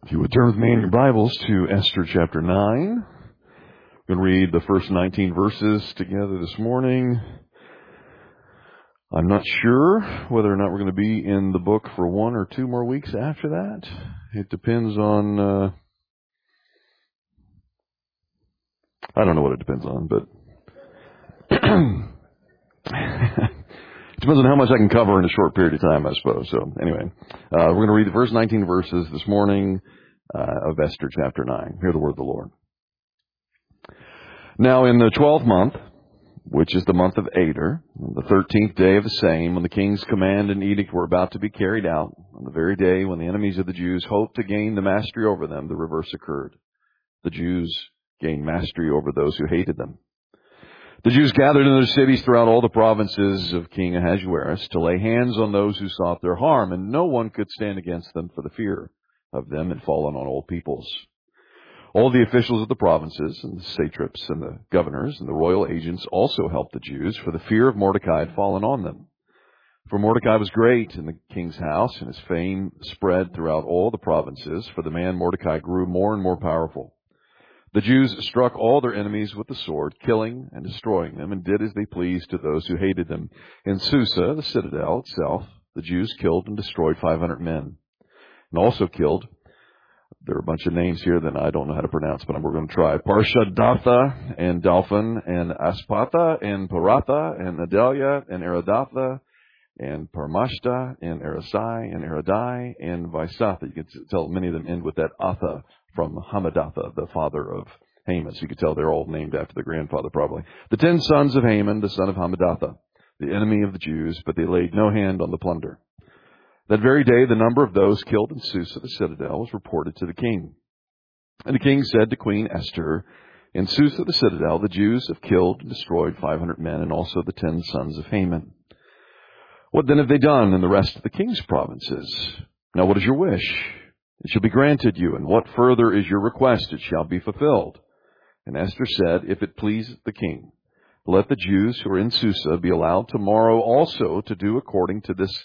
If you would turn with me in your Bibles to Esther chapter 9. We're going to read the first 19 verses together this morning. I'm not sure whether or not we're going to be in the book for 1 or 2 more weeks after that. It depends on, I don't know what it depends on, but it depends on how much I can cover in a short period of time, I suppose. So anyway, we're going to read the first 19 verses this morning of Esther chapter 9. Hear the word of the Lord. Now in the 12th month, which is the month of Adar, on the 13th day of the same, when the king's command and edict were about to be carried out, on the very day when the enemies of the Jews hoped to gain the mastery over them, the reverse occurred. The Jews gained mastery over those who hated them. The Jews gathered in their cities throughout all the provinces of King Ahasuerus to lay hands on those who sought their harm, and no one could stand against them, for the fear of them had fallen on all peoples. All the officials of the provinces and the satraps and the governors and the royal agents also helped the Jews, for the fear of Mordecai had fallen on them. For Mordecai was great in the king's house, and his fame spread throughout all the provinces, for the man Mordecai grew more and more powerful. The Jews struck all their enemies with the sword, killing and destroying them, and did as they pleased to those who hated them. In Susa, the citadel itself, the Jews killed and destroyed 500 men. And also killed, there are a bunch of names here that I don't know how to pronounce, but we're going to try. Parshadatha and Dalphon and Aspatha and Paratha and Adalia and Aradatha and Parmashta and Arasai and Aradai and Vaisatha. You can tell many of them end with that Atha from Hamadatha, the father of Haman. So you can tell they're all named after the grandfather probably. The 10 sons of Haman, the son of Hamadatha, the enemy of the Jews, but they laid no hand on the plunder. That very day, the number of those killed in Susa, the citadel, was reported to the king. And the king said to Queen Esther, in Susa, the citadel, the Jews have killed and destroyed 500 men, and also the 10 sons of Haman. What then have they done in the rest of the king's provinces? Now what is your wish? It shall be granted you, and what further is your request? It shall be fulfilled. And Esther said, if it please the king, let the Jews who are in Susa be allowed tomorrow also to do according to this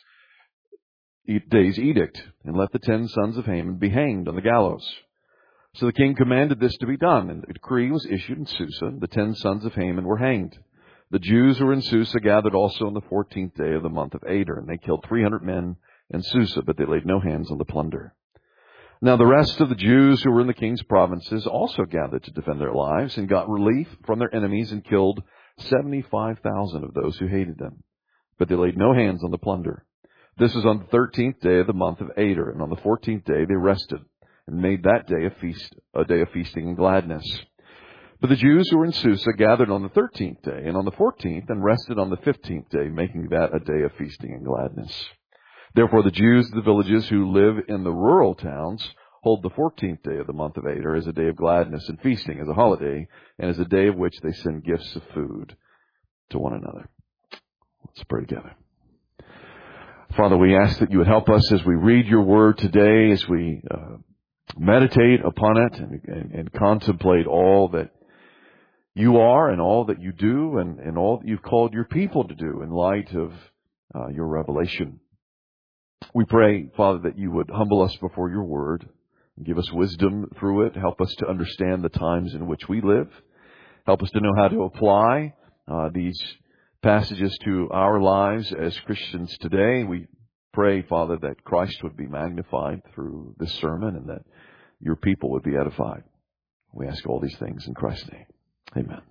day's edict, and let the 10 sons of Haman be hanged on the gallows. So the king commanded this to be done, and the decree was issued in Susa. The 10 sons of Haman were hanged. The Jews who were in Susa gathered also on the 14th day of the month of Adar, and they killed 300 men in Susa, but they laid no hands on the plunder. Now the rest of the Jews who were in the king's provinces also gathered to defend their lives, and got relief from their enemies, and killed 75,000 of those who hated them, but they laid no hands on the plunder. This was on the 13th day of the month of Adar, and on the 14th day they rested, and made that day a day of feasting and gladness. But the Jews who were in Susa gathered on the 13th day, and on the 14th, and rested on the 15th day, making that a day of feasting and gladness. Therefore the Jews of the villages who live in the rural towns hold the 14th day of the month of Adar as a day of gladness and feasting, as a holiday, and as a day of which they send gifts of food to one another. Let's pray together. Father, we ask that you would help us as we read your word today, as we meditate upon it and contemplate all that you are and all that you do and all that you've called your people to do in light of your revelation. We pray, Father, that you would humble us before your word and give us wisdom through it. Help us to understand the times in which we live. Help us to know how to apply these passages to our lives as Christians today. We pray, Father, that Christ would be magnified through this sermon and that your people would be edified. We ask all these things in Christ's name. Amen.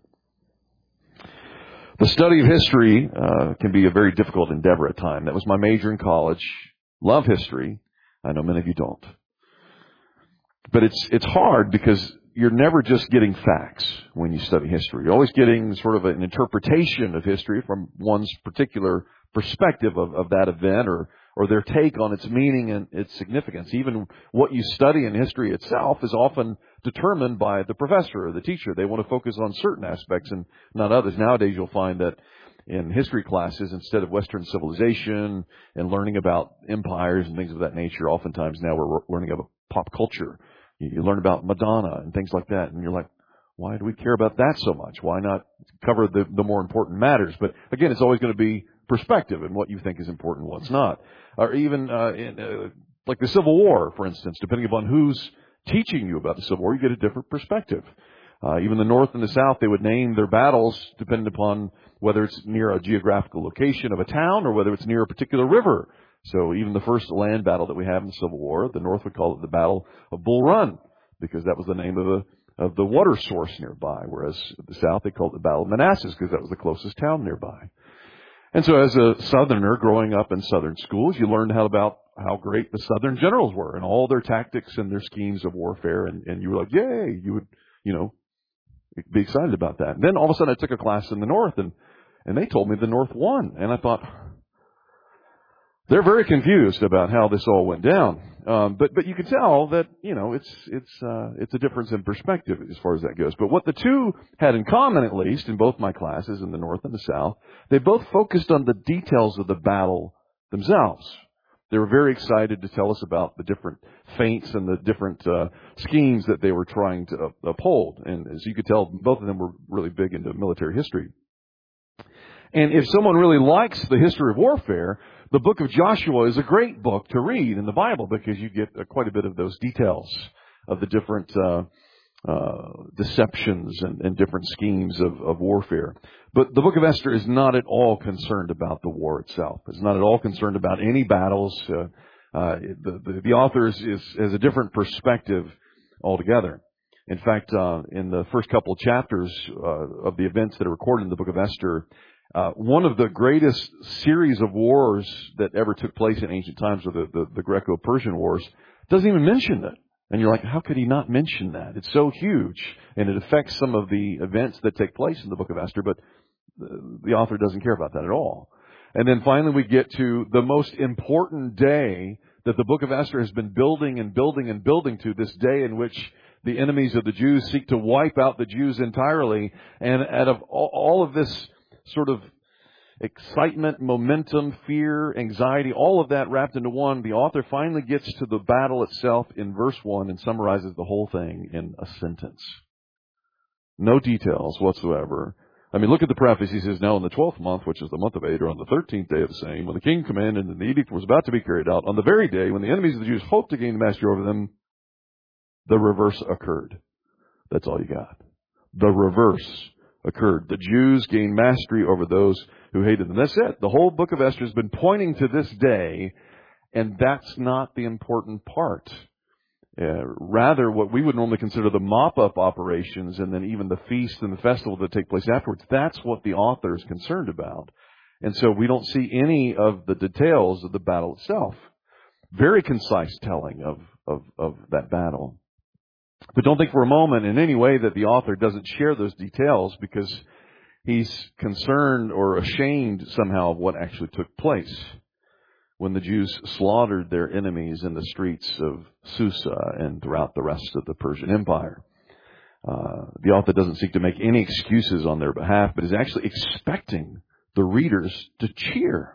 The study of history can be a very difficult endeavor at times. That was my major in college. Love history. I know many of you don't. But it's hard because you're never just getting facts when you study history. You're always getting sort of an interpretation of history from one's particular perspective of that event or their take on its meaning and its significance. Even what you study in history itself is often determined by the professor or the teacher. They want to focus on certain aspects and not others. Nowadays you'll find that in history classes, instead of Western civilization and learning about empires and things of that nature, oftentimes now we're learning about pop culture. You learn about Madonna and things like that, and you're like, why do we care about that so much? Why not cover the more important matters? But again, it's always going to be perspective and what you think is important and what's not. Or even like the Civil War, for instance, depending upon whose teaching you about the Civil War, you get a different perspective. Even the North and the South, they would name their battles depending upon whether it's near a geographical location of a town or whether it's near a particular river. So even the first land battle that we have in the Civil War, the North would call it the Battle of Bull Run, because that was the name of the water source nearby, whereas the South, they called it the Battle of Manassas because that was the closest town nearby. And so as a Southerner growing up in Southern schools, you learned about how great the Southern generals were and all their tactics and their schemes of warfare, and you were like, yay, you would, be excited about that. And then all of a sudden I took a class in the North, and they told me the North won. And I thought, they're very confused about how this all went down. But you can tell that, it's a difference in perspective as far as that goes. But what the two had in common, at least, in both my classes in the North and the South, they both focused on the details of the battle themselves. They were very excited to tell us about the different feints and the different schemes that they were trying to uphold. And as you could tell, both of them were really big into military history. And if someone really likes the history of warfare, the book of Joshua is a great book to read in the Bible, because you get quite a bit of those details of the different deceptions and different schemes of warfare. But the book of Esther is not at all concerned about the war itself. It's not at all concerned about any battles. The author has a different perspective altogether. In fact, in the first couple of chapters of the events that are recorded in the book of Esther, one of the greatest series of wars that ever took place in ancient times, or the Greco-Persian Wars, doesn't even mention it. And you're like, how could he not mention that? It's so huge, and it affects some of the events that take place in the book of Esther, but the author doesn't care about that at all. And then finally we get to the most important day that the book of Esther has been building and building and building to, this day in which the enemies of the Jews seek to wipe out the Jews entirely. And out of all of this sort of excitement, momentum, fear, anxiety, all of that wrapped into one, the author finally gets to the battle itself in verse 1 and summarizes the whole thing in a sentence. No details whatsoever. I mean, look at the preface. He says, now in the 12th month, which is the month of Adar, on the 13th day of the same, when the king commanded and the edict was about to be carried out, on the very day when the enemies of the Jews hoped to gain the mastery over them, the reverse occurred. That's all you got. The reverse occurred. The Jews gained mastery over those who hated them. That's it. The whole book of Esther has been pointing to this day, and that's not the important part. Rather, what we would normally consider the mop-up operations, and then even the feast and the festival that take place afterwards, that's what the author is concerned about. And so we don't see any of the details of the battle itself. Very concise telling of that battle. But don't think for a moment in any way that the author doesn't share those details because he's concerned or ashamed somehow of what actually took place when the Jews slaughtered their enemies in the streets of Susa and throughout the rest of the Persian Empire. The author doesn't seek to make any excuses on their behalf, but is actually expecting the readers to cheer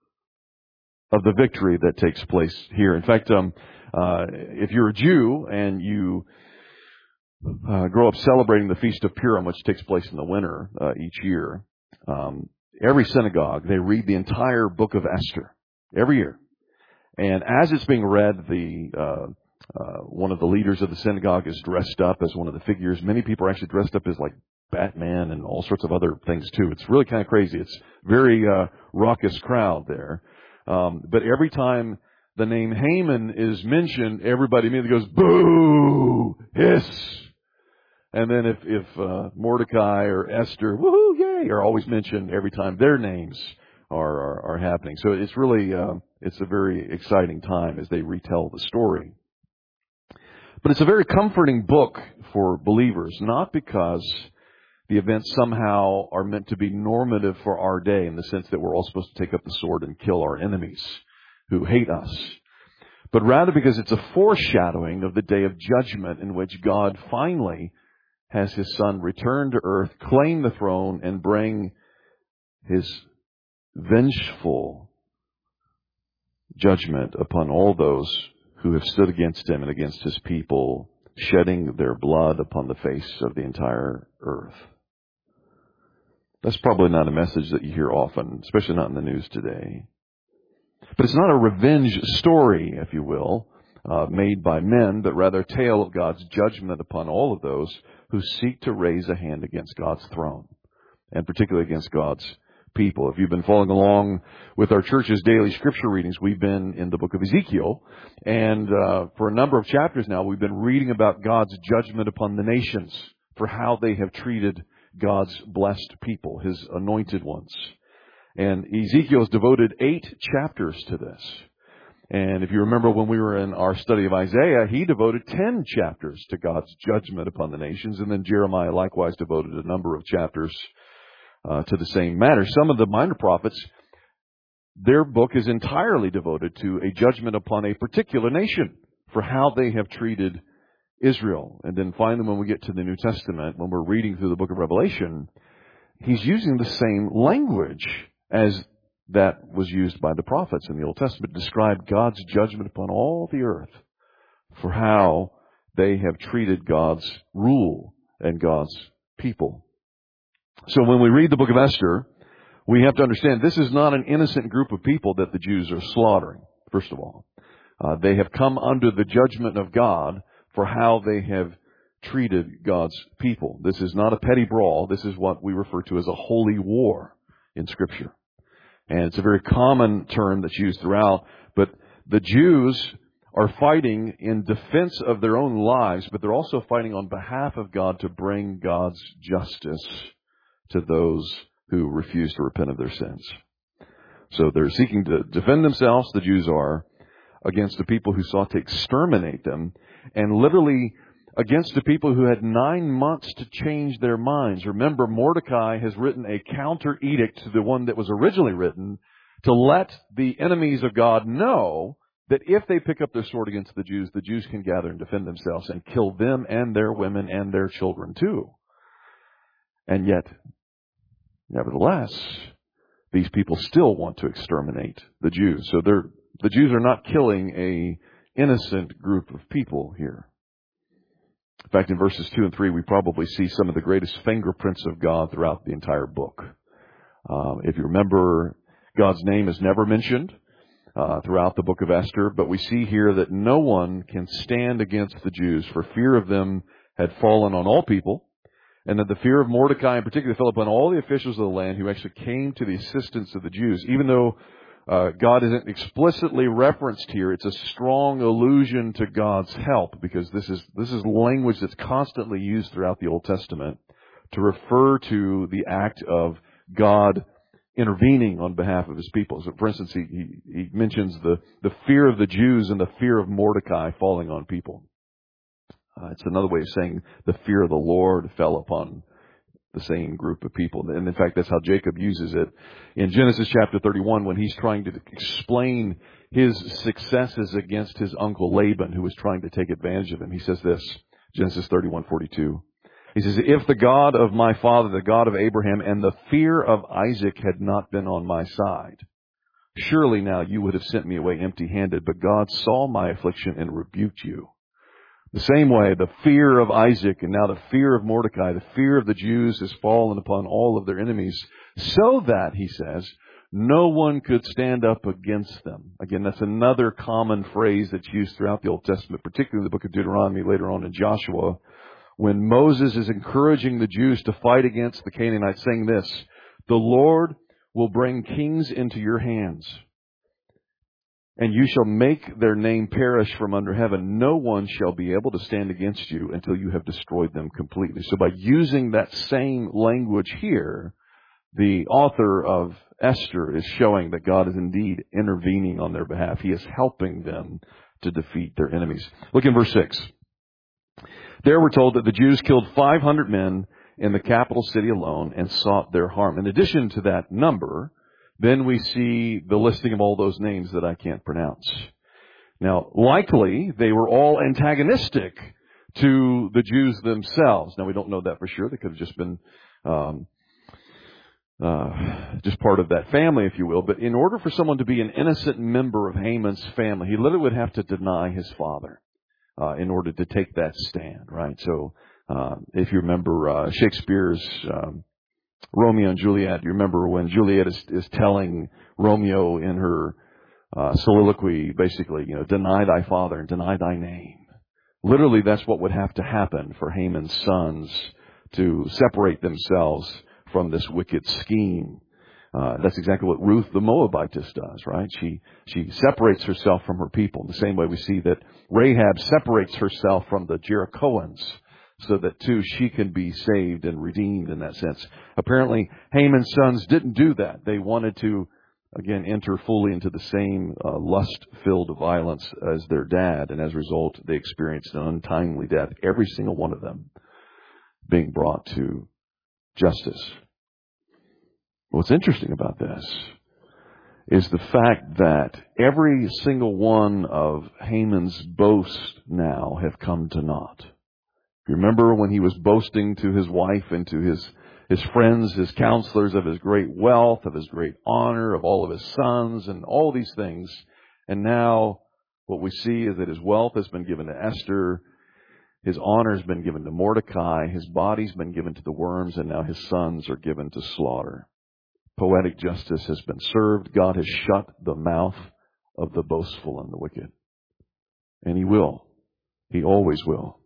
of the victory that takes place here. In fact, if you're a Jew and you grow up celebrating the Feast of Purim, which takes place in the winter each year, every synagogue, they read the entire book of Esther every year. And as it's being read, one of the leaders of the synagogue is dressed up as one of the figures. Many people are actually dressed up as like Batman and all sorts of other things too. It's really kind of crazy. It's very raucous crowd there. But every time the name Haman is mentioned, everybody immediately goes, boo, hiss. And then if Mordecai or Esther, woohoo, yay, are always mentioned every time their names are happening. So it's really, it's a very exciting time as they retell the story. But it's a very comforting book for believers, not because the events somehow are meant to be normative for our day in the sense that we're all supposed to take up the sword and kill our enemies who hate us, but rather because it's a foreshadowing of the day of judgment in which God finally has His Son return to earth, claim the throne, and bring His vengeful judgment upon all those who have stood against Him and against His people, shedding their blood upon the face of the entire earth. That's probably not a message that you hear often, especially not in the news today. But it's not a revenge story, if you will. made by men, but rather a tale of God's judgment upon all of those who seek to raise a hand against God's throne, and particularly against God's people. If you've been following along with our church's daily scripture readings, we've been in the book of Ezekiel, and for a number of chapters now, we've been reading about God's judgment upon the nations for how they have treated God's blessed people, His anointed ones. And Ezekiel has devoted 8 chapters to this. And if you remember when we were in our study of Isaiah, he devoted 10 chapters to God's judgment upon the nations. And then Jeremiah likewise devoted a number of chapters to the same matter. Some of the minor prophets, their book is entirely devoted to a judgment upon a particular nation for how they have treated Israel. And then finally, when we get to the New Testament, when we're reading through the book of Revelation, he's using the same language as that was used by the prophets in the Old Testament to describe God's judgment upon all the earth for how they have treated God's rule and God's people. So when we read the book of Esther, we have to understand this is not an innocent group of people that the Jews are slaughtering, first of all. They have come under the judgment of God for how they have treated God's people. This is not a petty brawl. This is what we refer to as a holy war in Scripture. And it's a very common term that's used throughout. But the Jews are fighting in defense of their own lives, but they're also fighting on behalf of God to bring God's justice to those who refuse to repent of their sins. So they're seeking to defend themselves, the Jews are, against the people who sought to exterminate them, and literally against the people who had 9 months to change their minds. Remember, Mordecai has written a counter edict to the one that was originally written to let the enemies of God know that if they pick up their sword against the Jews can gather and defend themselves and kill them and their women and their children too. And yet, nevertheless, these people still want to exterminate the Jews. So the Jews are not killing a innocent group of people here. In fact, in verses 2 and 3, we probably see some of the greatest fingerprints of God throughout the entire book. If you remember, God's name is never mentioned throughout the book of Esther, but we see here that no one can stand against the Jews, for fear of them had fallen on all people, and that the fear of Mordecai in particular fell upon all the officials of the land who actually came to the assistance of the Jews. Even though God isn't explicitly referenced here, it's a strong allusion to God's help, because this is language that's constantly used throughout the Old Testament to refer to the act of God intervening on behalf of His people. So, for instance, he mentions the fear of the Jews and the fear of Mordecai falling on people. It's another way of saying the fear of the Lord fell upon the same group of people. And in fact, that's how Jacob uses it in Genesis chapter 31 when he's trying to explain his successes against his uncle Laban, who was trying to take advantage of him. He says this, Genesis 31:42. He says, "If the God of my father, the God of Abraham, and the fear of Isaac had not been on my side, surely now you would have sent me away empty-handed, but God saw my affliction and rebuked you." The same way, the fear of Isaac and now the fear of Mordecai, the fear of the Jews has fallen upon all of their enemies, so that, he says, no one could stand up against them. Again, that's another common phrase that's used throughout the Old Testament, particularly in the book of Deuteronomy, later on in Joshua, when Moses is encouraging the Jews to fight against the Canaanites, saying this, "The Lord will bring kings into your hands, and you shall make their name perish from under heaven. No one shall be able to stand against you until you have destroyed them completely." So by using that same language here, the author of Esther is showing that God is indeed intervening on their behalf. He is helping them to defeat their enemies. Look in verse 6. There we're told that the Jews killed 500 men in the capital city alone and sought their harm. In addition to that number, then we see the listing of all those names that I can't pronounce. Now, likely, they were all antagonistic to the Jews themselves. Now, we don't know that for sure. They could have just been just part of that family, if you will. But in order for someone to be an innocent member of Haman's family, he literally would have to deny his father in order to take that stand, right? So, if you remember Shakespeare's Romeo and Juliet, you remember when Juliet is telling Romeo in her soliloquy, basically, deny thy father and deny thy name. Literally, that's what would have to happen for Haman's sons to separate themselves from this wicked scheme. That's exactly what Ruth the Moabitess does, right? She separates herself from her people. In the same way we see that Rahab separates herself from the Jerichoans so that too she can be saved and redeemed in that sense. Apparently, Haman's sons didn't do that. They wanted to, again, enter fully into the same lust-filled violence as their dad, and as a result, they experienced an untimely death, every single one of them being brought to justice. What's interesting about this is the fact that every single one of Haman's boasts now have come to naught. You remember when he was boasting to his wife and to his friends, his counselors, of his great wealth, of his great honor, of all of his sons, and all these things. And now what we see is that his wealth has been given to Esther, his honor has been given to Mordecai, his body's been given to the worms, and now his sons are given to slaughter. Poetic justice has been served. God has shut the mouth of the boastful and the wicked. And He will. He always will.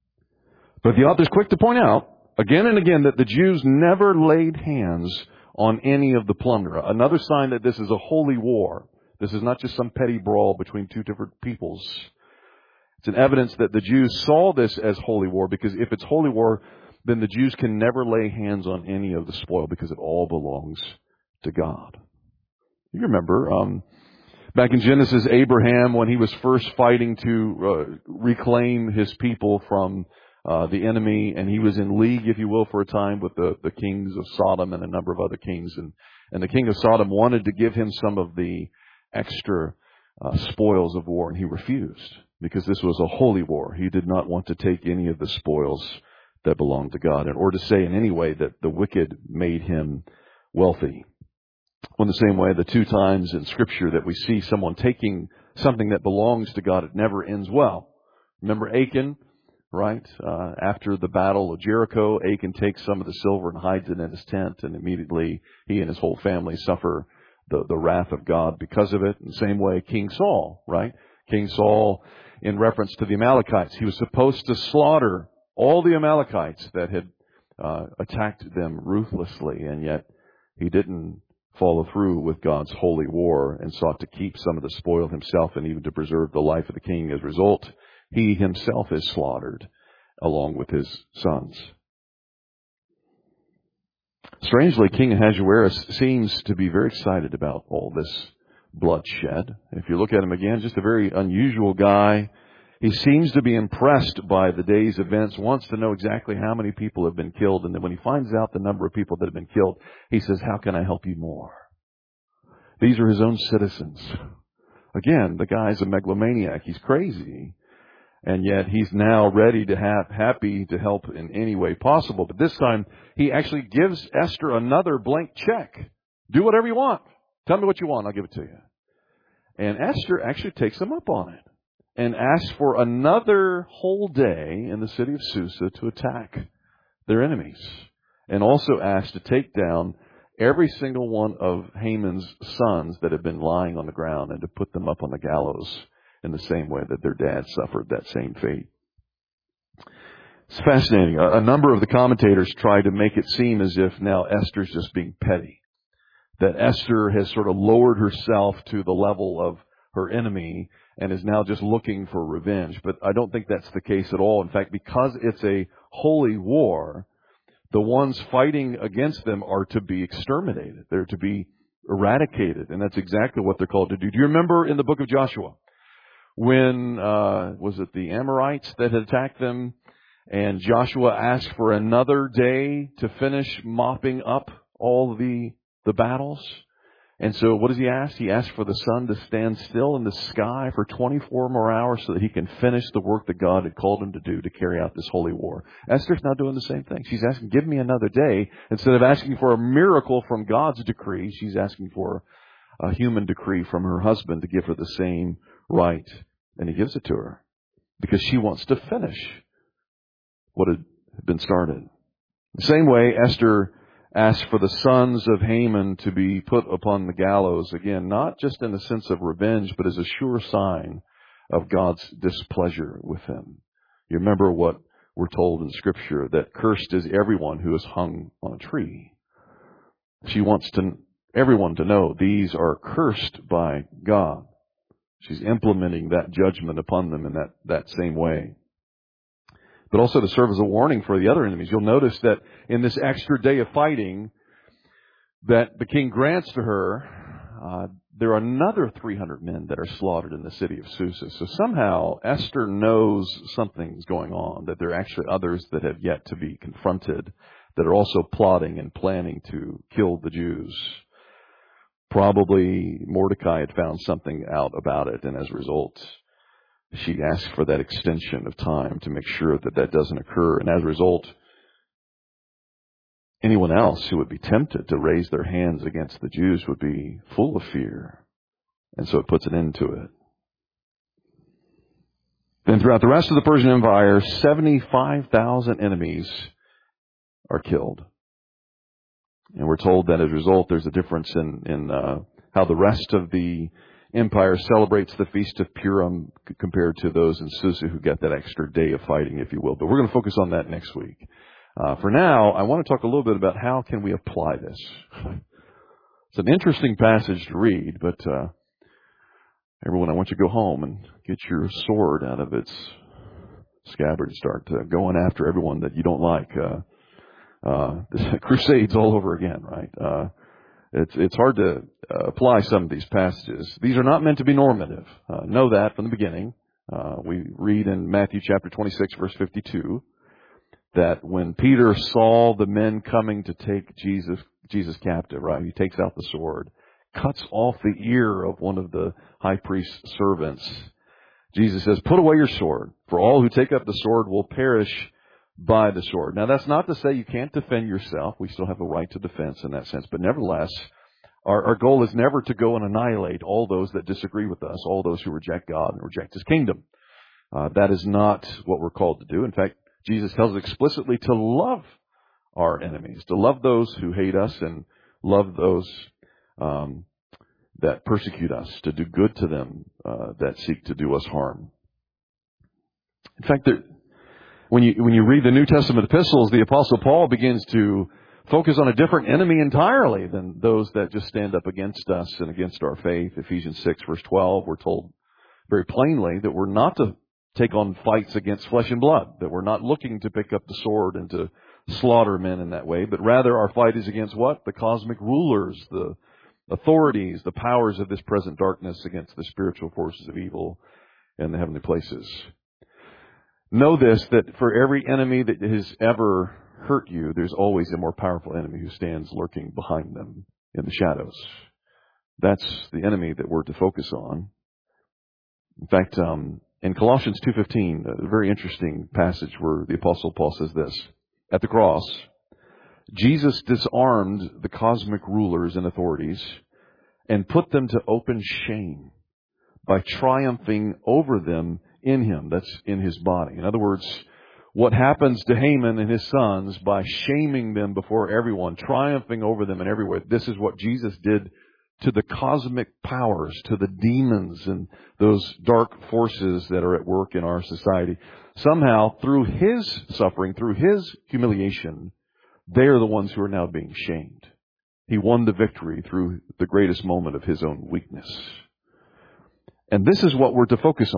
But the author is quick to point out, again and again, that the Jews never laid hands on any of the plunder. Another sign that this is a holy war. This is not just some petty brawl between two different peoples. It's an evidence that the Jews saw this as holy war, because if it's holy war, then the Jews can never lay hands on any of the spoil because it all belongs to God. You remember, back in Genesis, Abraham, when he was first fighting to reclaim his people from the enemy, and he was in league, if you will, for a time with the kings of Sodom and a number of other kings. And the king of Sodom wanted to give him some of the extra spoils of war, and he refused because this was a holy war. He did not want to take any of the spoils that belonged to God, or to say in any way that the wicked made him wealthy. In the same way, the two times in Scripture that we see someone taking something that belongs to God, it never ends well. Remember Achan, right? After the battle of Jericho, Achan takes some of the silver and hides it in his tent, and immediately he and his whole family suffer the wrath of God because of it. In the same way, King Saul, right? King Saul, in reference to the Amalekites, he was supposed to slaughter all the Amalekites that had attacked them ruthlessly, and yet he didn't follow through with God's holy war and sought to keep some of the spoil himself and even to preserve the life of the king. As a result, he himself is slaughtered along with his sons. Strangely, King Ahasuerus seems to be very excited about all this bloodshed. If you look at him again, just a very unusual guy. He seems to be impressed by the day's events, wants to know exactly how many people have been killed. And then when he finds out the number of people that have been killed, he says, how can I help you more? These are his own citizens. Again, the guy's a megalomaniac. He's crazy. And yet he's now ready to happy to help in any way possible. But this time, he actually gives Esther another blank check. Do whatever you want. Tell me what you want. I'll give it to you. And Esther actually takes him up on it and asks for another whole day in the city of Susa to attack their enemies. And also asks to take down every single one of Haman's sons that have been lying on the ground and to put them up on the gallows in the same way that their dad suffered that same fate. It's fascinating. A number of the commentators try to make it seem as if now Esther's just being petty. That Esther has sort of lowered herself to the level of her enemy and is now just looking for revenge. But I don't think that's the case at all. In fact, because it's a holy war, the ones fighting against them are to be exterminated. They're to be eradicated. And that's exactly what they're called to do. Do you remember in the book of Joshua when, was it the Amorites that had attacked them? And Joshua asked for another day to finish mopping up all the battles. And so what does he ask? He asks for the sun to stand still in the sky for 24 more hours so that he can finish the work that God had called him to do to carry out this holy war. Esther's now doing the same thing. She's asking, give me another day. Instead of asking for a miracle from God's decree, she's asking for a human decree from her husband to give her the same right. And he gives it to her because she wants to finish what had been started. The same way, Esther asked for the sons of Haman to be put upon the gallows, again, not just in the sense of revenge, but as a sure sign of God's displeasure with them. You remember what we're told in Scripture, that cursed is everyone who is hung on a tree. She wants everyone to know these are cursed by God. She's implementing that judgment upon them in that same way. But also to serve as a warning for the other enemies. You'll notice that in this extra day of fighting that the king grants to her, there are another 300 men that are slaughtered in the city of Susa. So somehow Esther knows something's going on, that there are actually others that have yet to be confronted, that are also plotting and planning to kill the Jews. Probably Mordecai had found something out about it, and as a result, she asked for that extension of time to make sure that that doesn't occur. And as a result, anyone else who would be tempted to raise their hands against the Jews would be full of fear. And so it puts an end to it. Then throughout the rest of the Persian Empire, 75,000 enemies are killed. And we're told that as a result, there's a difference in how the rest of the empire celebrates the Feast of Purim compared to those in Susa who get that extra day of fighting, if you will. But we're going to focus on that next week. For now, I want to talk a little bit about how can we apply this. It's an interesting passage to read, but everyone, I want you to go home and get your sword out of its scabbard and start going after everyone that you don't like. Crusades all over again, right? It's hard to apply some of these passages. These are not meant to be normative. Know that from the beginning. We read in Matthew chapter 26, verse 52, that when Peter saw the men coming to take Jesus captive, right, he takes out the sword, cuts off the ear of one of the high priest's servants. Jesus says, "Put away your sword, for all who take up the sword will perish by the sword." Now, that's not to say you can't defend yourself. We still have a right to defense in that sense. But nevertheless, our goal is never to go and annihilate all those that disagree with us, all those who reject God and reject His kingdom. That is not what we're called to do. In fact, Jesus tells us explicitly to love our enemies, to love those who hate us and love those that persecute us, to do good to them that seek to do us harm. In fact, when you read the New Testament epistles, the Apostle Paul begins to focus on a different enemy entirely than those that just stand up against us and against our faith. Ephesians 6, verse 12, we're told very plainly that we're not to take on fights against flesh and blood, that we're not looking to pick up the sword and to slaughter men in that way, but rather our fight is against what? The cosmic rulers, the authorities, the powers of this present darkness, against the spiritual forces of evil in the heavenly places. Know this, that for every enemy that has ever hurt you, there's always a more powerful enemy who stands lurking behind them in the shadows. That's the enemy that we're to focus on. In fact, in Colossians 2:15, a very interesting passage where the Apostle Paul says this: "At the cross, Jesus disarmed the cosmic rulers and authorities and put them to open shame by triumphing over them in Him," that's in His body. In other words, what happens to Haman and his sons by shaming them before everyone, triumphing over them in every way, this is what Jesus did to the cosmic powers, to the demons and those dark forces that are at work in our society. Somehow, through His suffering, through His humiliation, they are the ones who are now being shamed. He won the victory through the greatest moment of His own weakness. And this is what we're to focus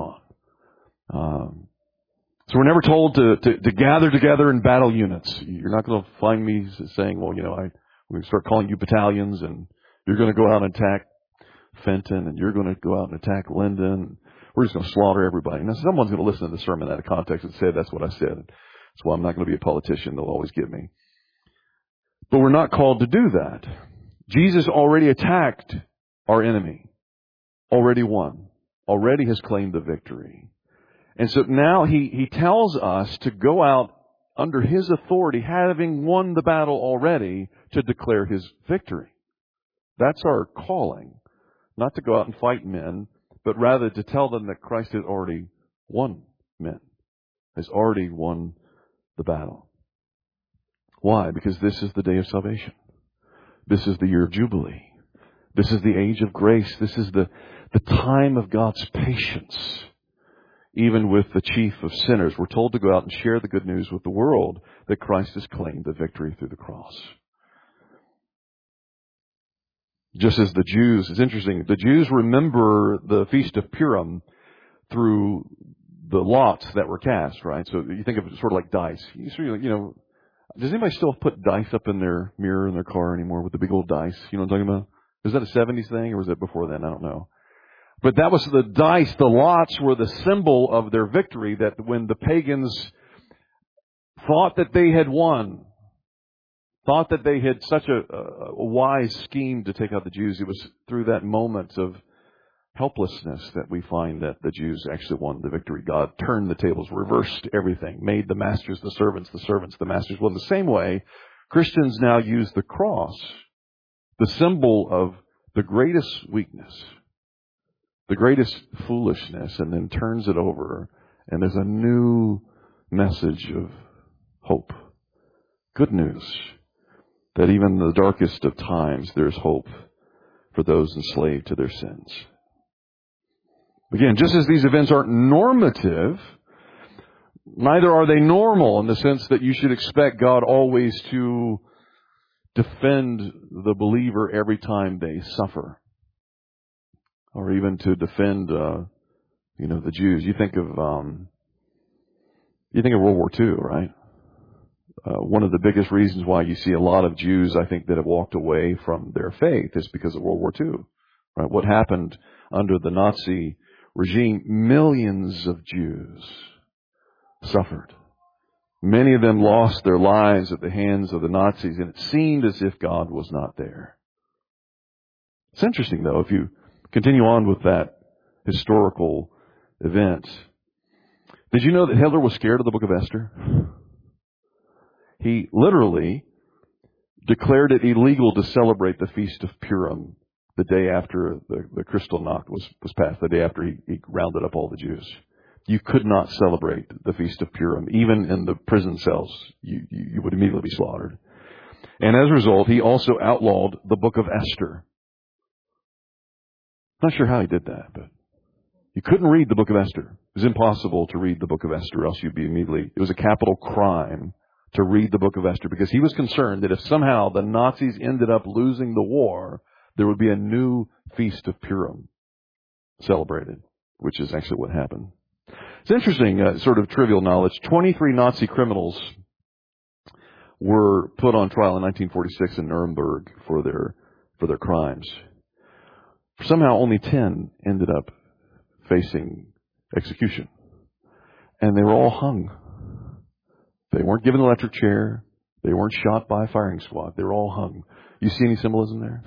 on. So we're never told to gather together in battle units. You're not going to find me saying, well, we're going to start calling you battalions, and you're going to go out and attack Fenton, and you're going to go out and attack Linden. We're just going to slaughter everybody. Now, someone's going to listen to the sermon out of context and say, that's what I said. That's why I'm not going to be a politician. They'll always get me. But we're not called to do that. Jesus already attacked our enemy, already won, already has claimed the victory. And so now he tells us to go out under His authority, having won the battle already, to declare His victory. That's our calling. Not to go out and fight men, but rather to tell them that Christ has already won men, has already won the battle. Why? Because this is the day of salvation. This is the year of Jubilee. This is the age of grace. This is the time of God's patience. Even with the chief of sinners, we're told to go out and share the good news with the world that Christ has claimed the victory through the cross. Just as the Jews, it's interesting, the Jews remember the Feast of Purim through the lots that were cast, right? So you think of it sort of like dice. Does anybody still put dice up in their mirror in their car anymore with the big old dice? You know what I'm talking about? Is that a 70s thing or was that before then? I don't know. But that was the dice. The lots were the symbol of their victory, that when the pagans thought that they had won, thought that they had such a wise scheme to take out the Jews, it was through that moment of helplessness that we find that the Jews actually won the victory. God turned the tables, reversed everything, made the masters the servants the masters. Well, in the same way, Christians now use the cross, the symbol of the greatest weakness, the greatest foolishness, and then turns it over, and there's a new message of hope. Good news. That even in the darkest of times, there's hope for those enslaved to their sins. Again, just as these events aren't normative, neither are they normal in the sense that you should expect God always to defend the believer every time they suffer. Or even to defend, the Jews. You think of World War II, right? One of the biggest reasons why you see a lot of Jews, I think, that have walked away from their faith is because of World War II. Right? What happened under the Nazi regime? Millions of Jews suffered. Many of them lost their lives at the hands of the Nazis, and it seemed as if God was not there. It's interesting, though, if you continue on with that historical event. Did you know that Hitler was scared of the Book of Esther? He literally declared it illegal to celebrate the Feast of Purim the day after the Kristallnacht was passed, the day after he rounded up all the Jews. You could not celebrate the Feast of Purim. Even in the prison cells, you would immediately be slaughtered. And as a result, he also outlawed the Book of Esther. Not sure how he did that, but you couldn't read the Book of Esther. It was impossible to read the Book of Esther, else you'd be it was a capital crime to read the Book of Esther, because he was concerned that if somehow the Nazis ended up losing the war, there would be a new Feast of Purim celebrated, which is actually what happened. It's interesting, sort of trivial knowledge. 23 Nazi criminals were put on trial in 1946 in Nuremberg for their crimes. Somehow only 10 ended up facing execution. And they were all hung. They weren't given an electric chair. They weren't shot by a firing squad. They were all hung. You see any symbolism there?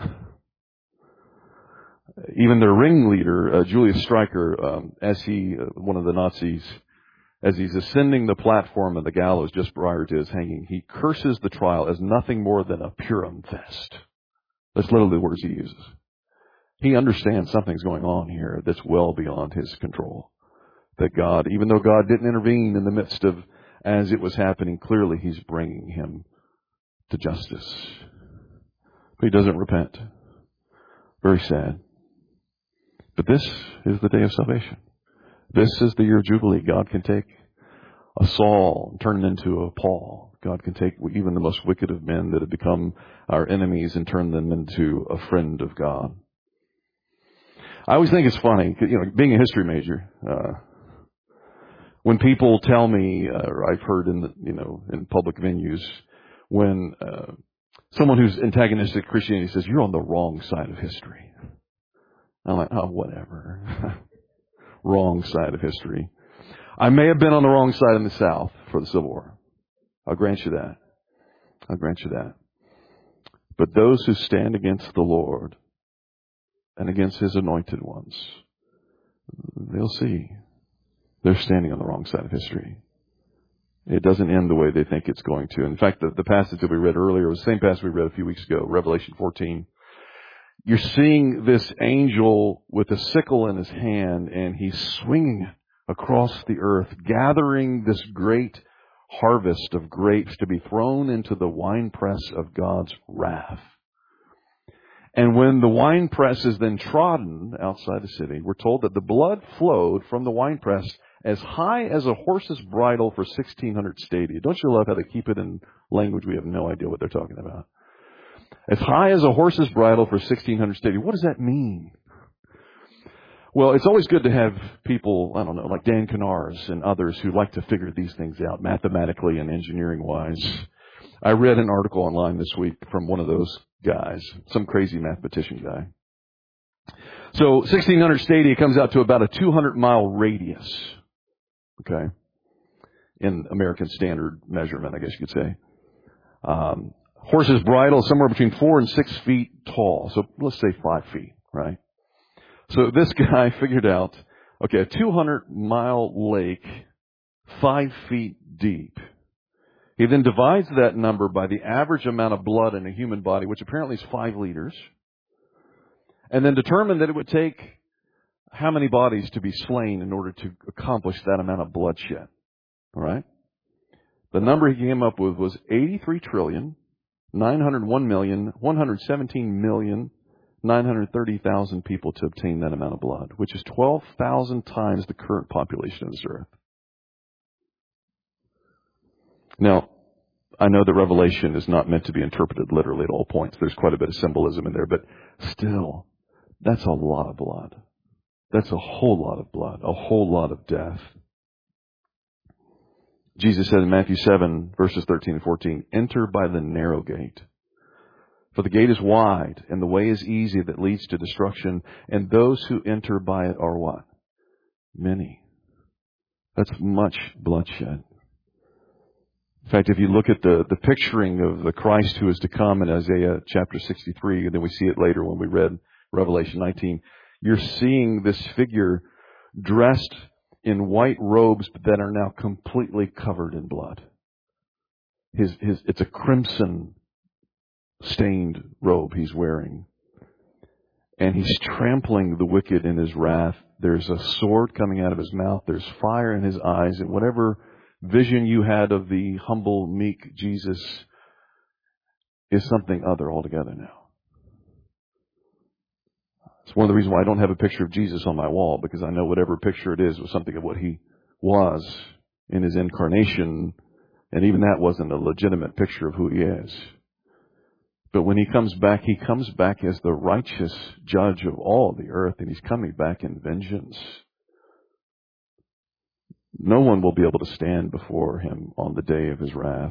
Even their ringleader, Julius Streicher, one of the Nazis, as he's ascending the platform of the gallows just prior to his hanging, he curses the trial as nothing more than a Purim fest. That's literally the words he uses. He understands something's going on here that's well beyond his control. That God, even though God didn't intervene in the midst of as it was happening, clearly He's bringing him to justice. But he doesn't repent. Very sad. But this is the day of salvation. This is the year of Jubilee. God can take a Saul and turn him into a Paul. God can take even the most wicked of men that have become our enemies and turn them into a friend of God. I always think it's funny, being a history major, when people tell me, or I've heard in public venues, when someone who's antagonistic to Christianity says, "You're on the wrong side of history." I'm like, oh, whatever. Wrong side of history. I may have been on the wrong side in the South for the Civil War. I'll grant you that. But those who stand against the Lord and against His anointed ones, they'll see they're standing on the wrong side of history. It doesn't end the way they think it's going to. In fact, the passage that we read earlier was the same passage we read a few weeks ago, Revelation 14. You're seeing this angel with a sickle in his hand, and he's swinging it across the earth, gathering this great harvest of grapes to be thrown into the winepress of God's wrath. And when the winepress is then trodden outside the city, we're told that the blood flowed from the winepress as high as a horse's bridle for 1,600 stadia. Don't you love how they keep it in language we have no idea what they're talking about? As high as a horse's bridle for 1,600 stadia. What does that mean? Well, it's always good to have people, I don't know, like Dan Canars and others who like to figure these things out mathematically and engineering-wise. I read an article online this week from one of those guys, some crazy mathematician guy. So 1,600 stadia comes out to about a 200-mile radius, okay, in American standard measurement, I guess you could say. Horse's bridle is somewhere between 4 and 6 feet tall, so let's say 5 feet, right? So this guy figured out, okay, a 200-mile lake, 5 feet deep. He then divides that number by the average amount of blood in a human body, which apparently is 5 liters, and then determined that it would take how many bodies to be slain in order to accomplish that amount of bloodshed. All right? The number he came up with was 83,901,117,930,000 people to obtain that amount of blood, which is 12,000 times the current population of this earth. Now, I know that Revelation is not meant to be interpreted literally at all points. There's quite a bit of symbolism in there, but still, that's a lot of blood. That's a whole lot of blood, a whole lot of death. Jesus said in Matthew 7, verses 13 and 14, "Enter by the narrow gate. For the gate is wide, and the way is easy that leads to destruction, and those who enter by it are" what? Many. That's much bloodshed. In fact, if you look at the picturing of the Christ who is to come in Isaiah chapter 63, and then we see it later when we read Revelation 19, you're seeing this figure dressed in white robes that are now completely covered in blood. It's a crimson stained robe he's wearing. And he's trampling the wicked in his wrath. There's a sword coming out of his mouth. There's fire in his eyes. And whatever vision you had of the humble, meek Jesus is something other altogether now. It's one of the reasons why I don't have a picture of Jesus on my wall, because I know whatever picture it is was something of what he was in his incarnation, and even that wasn't a legitimate picture of who he is. But when he comes back as the righteous judge of all the earth, and he's coming back in vengeance. No one will be able to stand before him on the day of his wrath.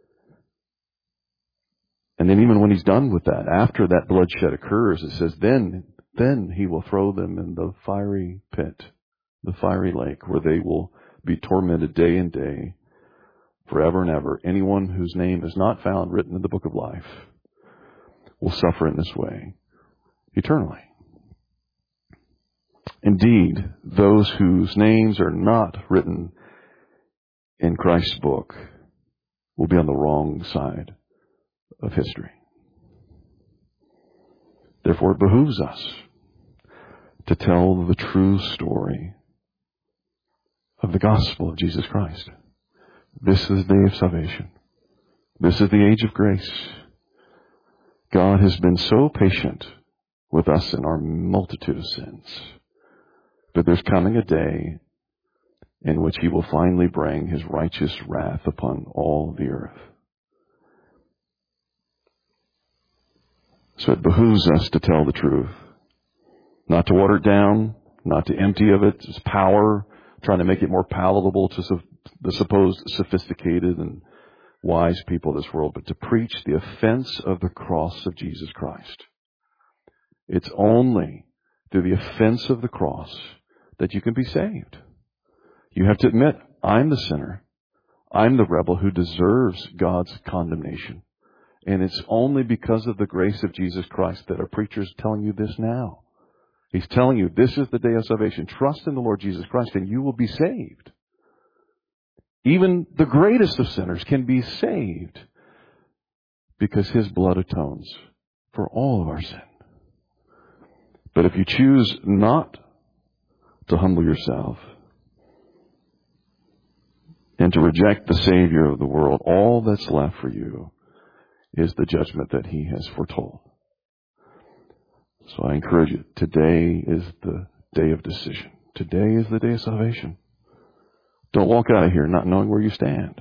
And then even when he's done with that, after that bloodshed occurs, it says, then he will throw them in the fiery pit, the fiery lake, where they will be tormented day and day, forever and ever. Anyone whose name is not found written in the book of life will suffer in this way eternally. Indeed, those whose names are not written in Christ's book will be on the wrong side of history. Therefore, it behooves us to tell the true story of the gospel of Jesus Christ. This is the day of salvation. This is the age of grace. God has been so patient with us in our multitude of sins. But there's coming a day in which he will finally bring his righteous wrath upon all the earth. So it behooves us to tell the truth. Not to water it down, not to empty of its power, trying to make it more palatable to the supposed sophisticated and wise people of this world, but to preach the offense of the cross of Jesus Christ. It's only through the offense of the cross that you can be saved. You have to admit, I'm the sinner. I'm the rebel who deserves God's condemnation. And it's only because of the grace of Jesus Christ that our preacher is telling you this now. He's telling you this is the day of salvation. Trust in the Lord Jesus Christ and you will be saved. Even the greatest of sinners can be saved because his blood atones for all of our sin. But if you choose not to humble yourself and to reject the Savior of the world, all that's left for you is the judgment that he has foretold. So I encourage you, today is the day of decision. Today is the day of salvation. Don't walk out of here not knowing where you stand.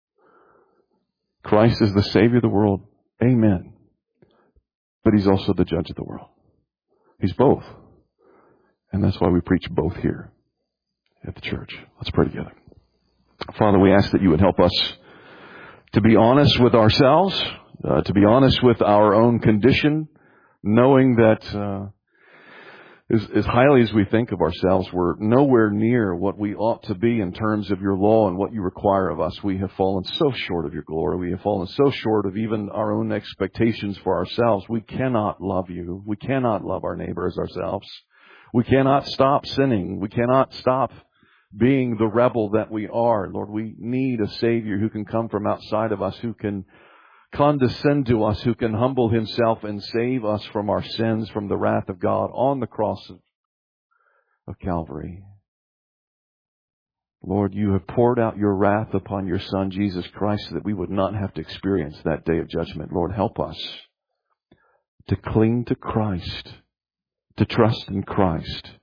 Christ is the Savior of the world. Amen. But He's also the judge of the world. He's both. And that's why we preach both here at the church. Let's pray together. Father, we ask that you would help us to be honest with ourselves, to be honest with our own condition, knowing that as highly as we think of ourselves, we're nowhere near what we ought to be in terms of your law and what you require of us. We have fallen so short of your glory. We have fallen so short of even our own expectations for ourselves. We cannot love you. We cannot love our neighbor as ourselves. We cannot stop sinning. We cannot stop being the rebel that we are. Lord, we need a Savior who can come from outside of us, who can condescend to us, who can humble himself and save us from our sins, from the wrath of God on the cross of Calvary. Lord, you have poured out your wrath upon your Son, Jesus Christ, so that we would not have to experience that day of judgment. Lord, help us to cling to Christ, to trust in Christ,